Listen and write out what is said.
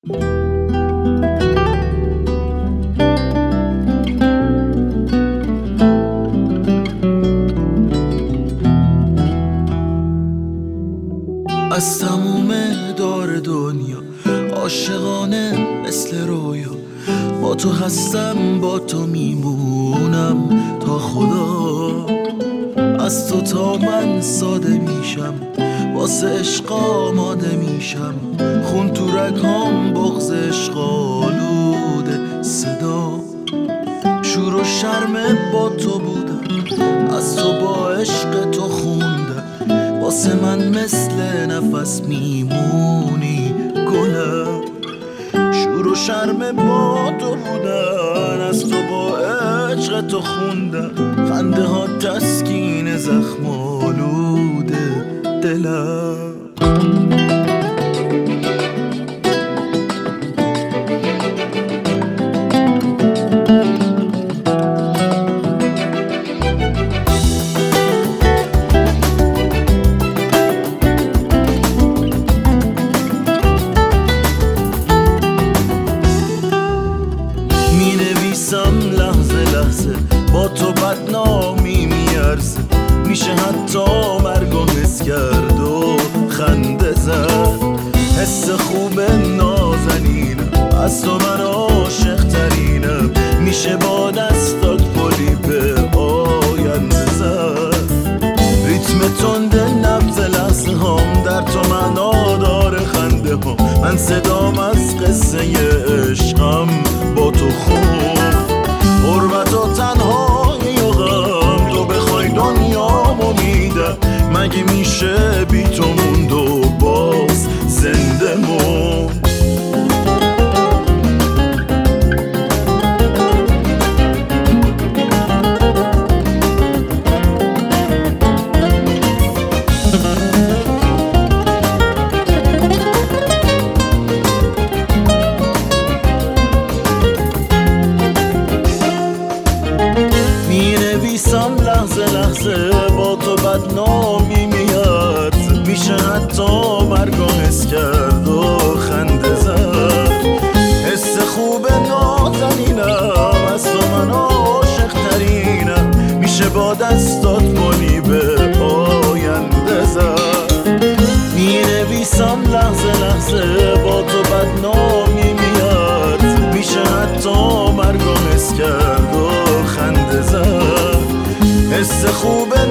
از تموم دار دنیا عاشقانه مثل رویا، با تو هستم با تو میمونم تا خدا. از تو تا من ساده میشم، واسه عشق آماده میشم، خون تو رگام بغض عشق آلوده صدا. شور و شرم با تو بودم، از تو با عشق تو خوندم، واسه من مثل نفس میمونی گلم. شور و شرم با تو بودن، از تو با عشق تو خوندم، خنده ها تسکین زخم آلوده دلم. لحظه لحظه با تو بدنامی میارزه، میشه حتی مرگو حس کرد و خنده زد. حس خوب نازنینم، از تو من عاشق ترینم، میشه با دستات پلی به آینده زد. ریتم تند نبض لحظه هم در تو معنا داره خنده هم، من صدام از قصه عشقم با تو خون. غربت و تنهایی و غم، تو بخوای دنیامو میدم، مگه میشه بی تو موند و باز زنده موند. می‌نویسم لحظه لحظه با تو بدنامی میاد، میشه حتی مرگو حس کرد و خنده زد. حس خوب نازنینم، از تو من عاشق ترینم، میشه با دستات پلی به آینده زد. می‌نویسم لحظه لحظه با تو بدنامی میاد، میشه حتی مرگو حس کرد و خنده زد. حس خوب